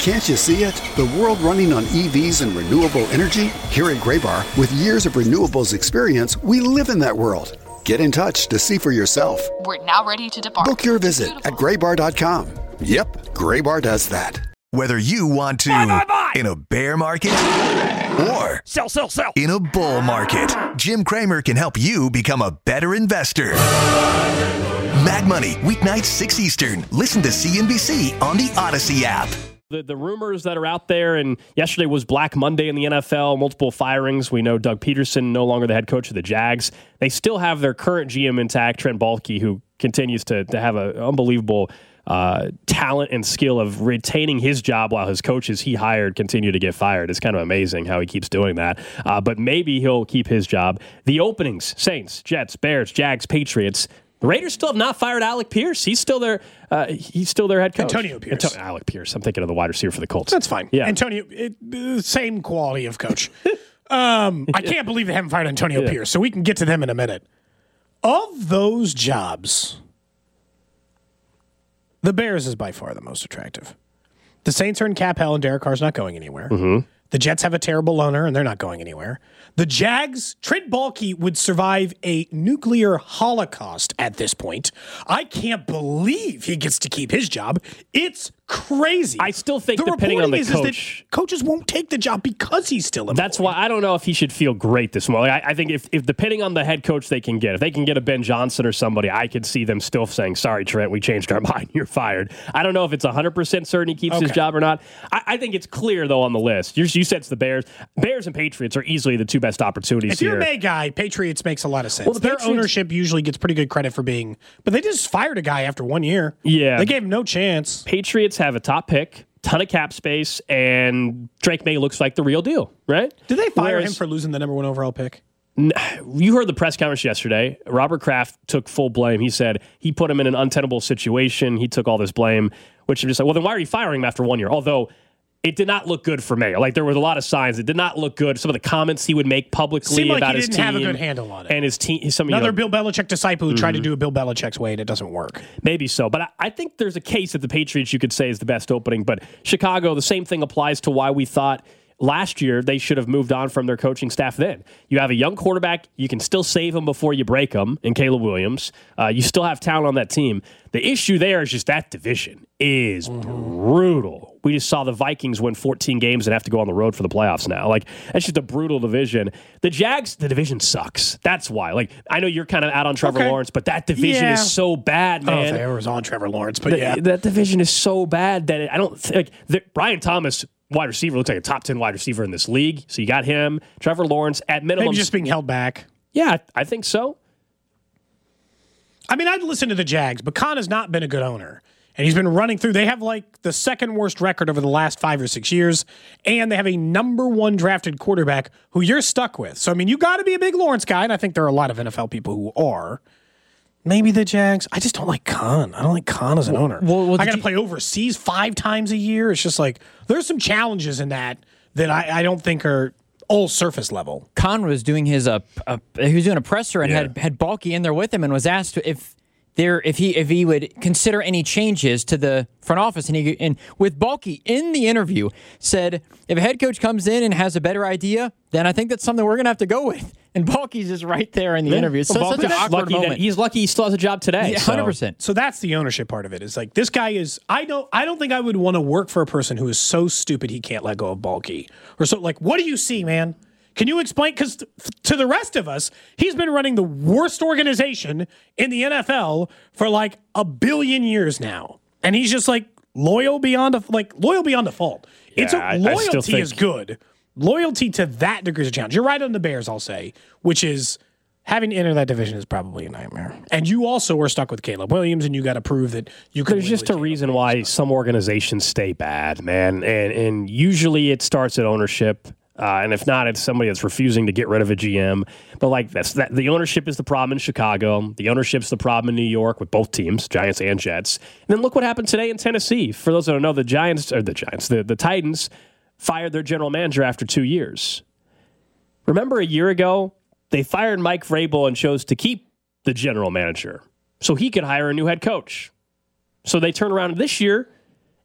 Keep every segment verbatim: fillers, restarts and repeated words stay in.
Can't you see it? The world running on E Vs and renewable energy? Here at Graybar, with years of renewables experience, we live in that world. Get in touch to see for yourself. We're now ready to depart. Book your visit at graybar dot com. Yep, Graybar does that. Whether you want to buy, buy, buy. in a bear market or sell, sell, sell. in a bull market, Jim Cramer can help you become a better investor. Mad Money, weeknights six Eastern. Listen to C N B C on the Odyssey app. The, the rumors that are out there, and yesterday was Black Monday in the N F L, multiple firings. We know Doug Peterson, no longer the head coach of the Jags. They still have their current G M intact, Trent Baalke, who continues to, to have an unbelievable uh, talent and skill of retaining his job while his coaches he hired continue to get fired. It's kind of amazing how he keeps doing that. Uh, but maybe he'll keep his job. The openings, Saints, Jets, Bears, Jags, Patriots. The Raiders still have not fired Alec Pierce. He's still their uh, he's still their head coach. Antonio Pierce. Anto- Alec Pierce. I'm thinking of the wide receiver for the Colts. That's fine. Yeah. Antonio, it, uh, same quality of coach. um, I can't believe they haven't fired Antonio yeah. Pierce, so we can get to them in a minute. Of those jobs, the Bears is by far the most attractive. The Saints are in cap hell, and Derek Carr's not going anywhere. Mm-hmm. The Jets have a terrible owner, and they're not going anywhere. The Jags, Trent Baalke would survive a nuclear holocaust at this point. I can't believe he gets to keep his job. It's crazy. I still think the depending on the is, coach, is that coaches won't take the job because he's still employed. That's why I don't know if he should feel great this morning. I, I think if, if depending on the head coach they can get, if they can get a Ben Johnson or somebody, I could see them still saying, sorry, Trent, we changed our mind. You're fired. I don't know if it's one hundred percent certain he keeps okay. his job or not. I, I think it's clear, though, on the list. You, you said it's the Bears. Bears and Patriots are easily the two best opportunities if you're here. a May guy, Patriots makes a lot of sense. Well, the Their Patriots, ownership usually gets pretty good credit for being, but they just fired a guy after one year. Yeah. They gave him no chance. Patriots have a top pick, ton of cap space, and Drake May looks like the real deal, right? Did they fire Whereas, him for losing the number one overall pick? You heard the press conference yesterday. Robert Kraft took full blame. He said he put him in an untenable situation. He took all this blame, which I'm just like, well, then why are you firing him after one year? Although it did not look good for May. Like, there was a lot of signs. It did not look good. Some of the comments he would make publicly Seemed like about he his didn't team. have a good handle on it. And his team. Some, Another you know, Bill Belichick disciple who mm-hmm. tried to do a Bill Belichick's way, and it doesn't work. Maybe so. But I, I think there's a case that the Patriots, you could say, is the best opening. But Chicago, the same thing applies to why we thought last year they should have moved on from their coaching staff then. You have a young quarterback. You can still save him before you break him in Caleb Williams. Uh, you still have talent on that team. The issue there is just that division is mm-hmm. brutal. We just saw the Vikings win fourteen games and have to go on the road for the playoffs now. Like, that's just a brutal division. The Jags, the division sucks. That's why. Like, I know you're kind of out on Trevor okay. Lawrence, but that division yeah. is so bad, man. I don't know if I was on Trevor Lawrence, but the, yeah. That division is so bad that it, I don't think, like, the, Brian Thomas, wide receiver, looks like a top ten wide receiver in this league. So you got him, Trevor Lawrence, at minimum. Maybe just being held back. Yeah, I think so. I mean, I'd listen to the Jags, but Khan has not been a good owner. And he's been running through. They have like the second worst record over the last five or six years. And they have a number one drafted quarterback who you're stuck with. So, I mean, you got to be a big Lawrence guy. And I think there are a lot of N F L people who are. Maybe the Jags. I just don't like Khan. I don't like Khan as an owner. Well, well, I got to you... play overseas five times a year. It's just like there's some challenges in that that I, I don't think are all surface level. Khan was doing his uh, uh he was doing a presser and yeah. had had Baalke in there with him and was asked if there if he if he would consider any changes to the front office, and he and with Baalke in the interview said if a head coach comes in and has a better idea, then I think that's something we're gonna have to go with. And Baalke's just right there in the yeah. interview. So well, such an awkward lucky moment. That he's lucky he still has a job today. Yeah, hundred percent. So. so that's the ownership part of it. Is like this guy is. I don't. I don't think I would want to work for a person who is so stupid he can't let go of Baalke. Or so like, what do you see, man? Can you explain? Because t- to the rest of us, he's been running the worst organization in the N F L for like a billion years now, and he's just like loyal beyond a, like loyal beyond default. Yeah, it's a, I, loyalty I think... is good. Loyalty to that degree is a challenge. You're right on the Bears, I'll say, which is having to enter that division is probably a nightmare. And you also were stuck with Caleb Williams, and you got to prove that you can. There's just a reason why some organizations stay bad, man, and and usually it starts at ownership. Uh, and if not, it's somebody that's refusing to get rid of a G M. But like that's that, the ownership is the problem in Chicago. The ownership's the problem in New York with both teams, Giants and Jets. And then look what happened today in Tennessee. For those that don't know, the Giants or the Giants, the, the Titans fired their general manager after two years. Remember a year ago, they fired Mike Vrabel and chose to keep the general manager so he could hire a new head coach. So they turn around this year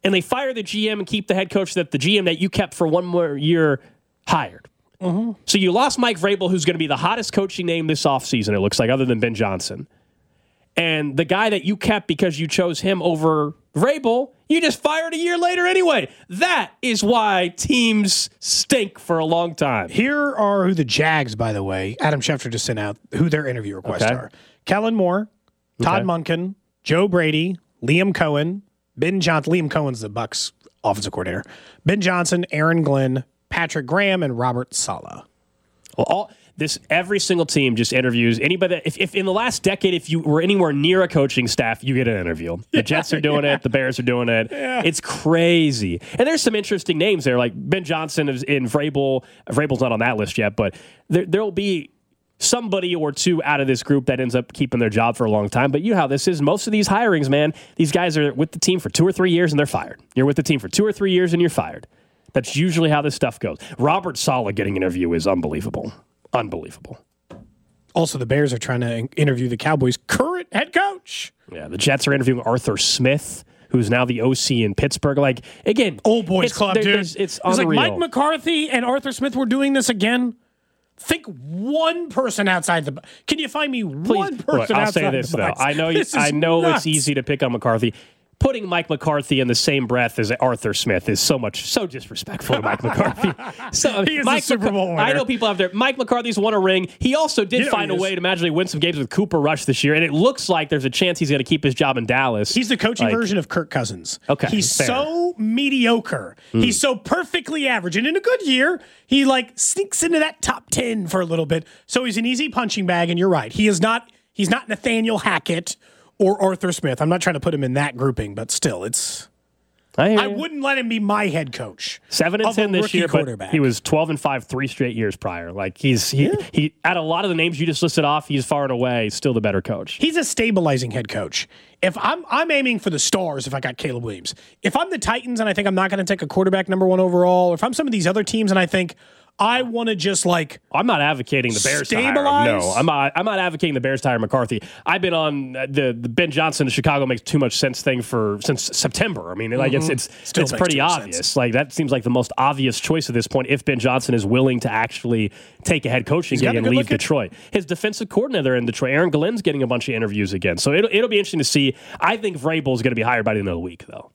and they fire the G M and keep the head coach that the G M that you kept for one more year hired. Mm-hmm. So you lost Mike Vrabel, who's going to be the hottest coaching name this offseason, it looks like, other than Ben Johnson. And the guy that you kept because you chose him over Vrabel, you just fired a year later anyway. That is why teams stink for a long time. Here are who the Jags, by the way, Adam Schefter just sent out, who their interview requests okay. are. Kellen Moore, Todd okay. Monken, Joe Brady, Liam Cohen, Ben Johnson. Liam Cohen's the Bucs offensive coordinator. Ben Johnson, Aaron Glenn, Patrick Graham, and Robert Saleh. Well, all... This every single team just interviews anybody. If, if in the last decade, if you were anywhere near a coaching staff, you get an interview. The Jets are doing yeah. it. The Bears are doing it. Yeah. It's crazy. And there's some interesting names there, like Ben Johnson is in Vrabel. Vrabel's not on that list yet, but there there'll be somebody or two out of this group that ends up keeping their job for a long time. But you know how this is. Most of these hirings, man, these guys are with the team for two or three years and they're fired. You're with the team for two or three years and you're fired. That's usually how this stuff goes. Robert Saleh getting an interview is unbelievable. Unbelievable. Also, the Bears are trying to interview the Cowboys' current head coach. Yeah, the Jets are interviewing Arthur Smith, who's now the O C in Pittsburgh. Like, again, old boys club, dude. It's, it's unreal. It's like Mike McCarthy and Arthur Smith were doing this again. Think one person outside the. Can you find me Please, one person look, I'll outside say this the though. box? I know. You, I know nuts. it's easy to pick on McCarthy. Putting Mike McCarthy in the same breath as Arthur Smith is so much, so disrespectful to Mike McCarthy. So he is Mike a Super Bowl winner. I know people out there. Mike McCarthy's won a ring. He also did you know find a way to magically win some games with Cooper Rush this year, and it looks like there's a chance he's going to keep his job in Dallas. He's the coaching like, version of Kirk Cousins. Okay, he's fair. so mediocre. Mm. He's so perfectly average, and in a good year, he like sneaks into that top ten for a little bit. So he's an easy punching bag, and you're right. He is not. He's not Nathaniel Hackett or Arthur Smith. I'm not trying to put him in that grouping, but still, it's. I, I wouldn't let him be my head coach. Seven and ten this year, but he was twelve and five three straight years prior. Like he's he, yeah. he out of a lot of the names you just listed off, he's far and away still the better coach. He's a stabilizing head coach. If I'm I'm aiming for the stars, if I got Caleb Williams. If I'm the Titans and I think I'm not going to take a quarterback number one overall, or if I'm some of these other teams and I think I want to just like I'm not advocating the Bears stabilize. to hire him. No, I'm not. I'm not advocating the Bears to hire McCarthy. I've been on the the Ben Johnson to Chicago makes too much sense thing for since September. I mean, like mm-hmm. it's it's Still it's pretty obvious. Sense. Like that seems like the most obvious choice at this point. If Ben Johnson is willing to actually take a head coaching gig and leave Detroit, his defensive coordinator in Detroit, Aaron Glenn's getting a bunch of interviews again. So it'll it'll be interesting to see. I think Vrabel is going to be hired by the end of the week, though.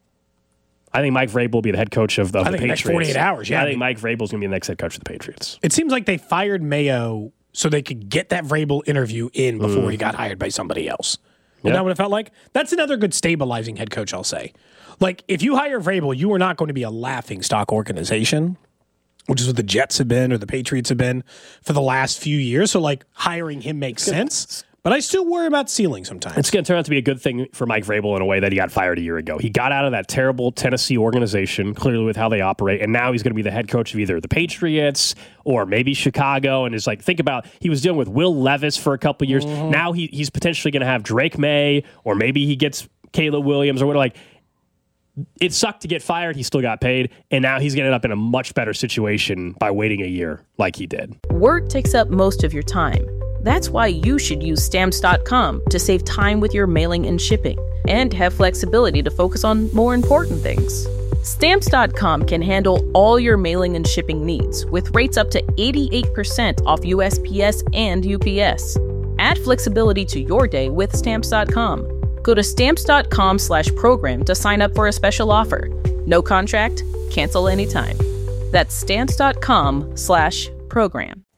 I think Mike Vrabel will be the head coach of, of I the think Patriots. Next forty-eight hours, yeah. I think Mike Vrabel is going to be the next head coach of the Patriots. It seems like they fired Mayo so they could get that Vrabel interview in before mm. he got hired by somebody else. Isn't yep. that what it felt like? That's another good stabilizing head coach, I'll say. Like, if you hire Vrabel, you are not going to be a laughingstock organization, which is what the Jets have been or the Patriots have been for the last few years. So, like, hiring him makes sense. But I still worry about ceiling sometimes. It's going to turn out to be a good thing for Mike Vrabel in a way that he got fired a year ago. He got out of that terrible Tennessee organization, clearly with how they operate, and now he's going to be the head coach of either the Patriots or maybe Chicago. And it's like, think about, he was dealing with Will Levis for a couple years. Mm-hmm. Now he, he's potentially going to have Drake May, or maybe he gets Caleb Williams or whatever. Like, it sucked to get fired. He still got paid. And now he's going to end up in a much better situation by waiting a year like he did. Work takes up most of your time. That's why you should use Stamps dot com to save time with your mailing and shipping, and have flexibility to focus on more important things. Stamps dot com can handle all your mailing and shipping needs with rates up to eighty-eight percent off U S P S and U P S. Add flexibility to your day with Stamps dot com. Go to Stamps dot com slash program to sign up for a special offer. No contract, cancel anytime. That's Stamps dot com slash program.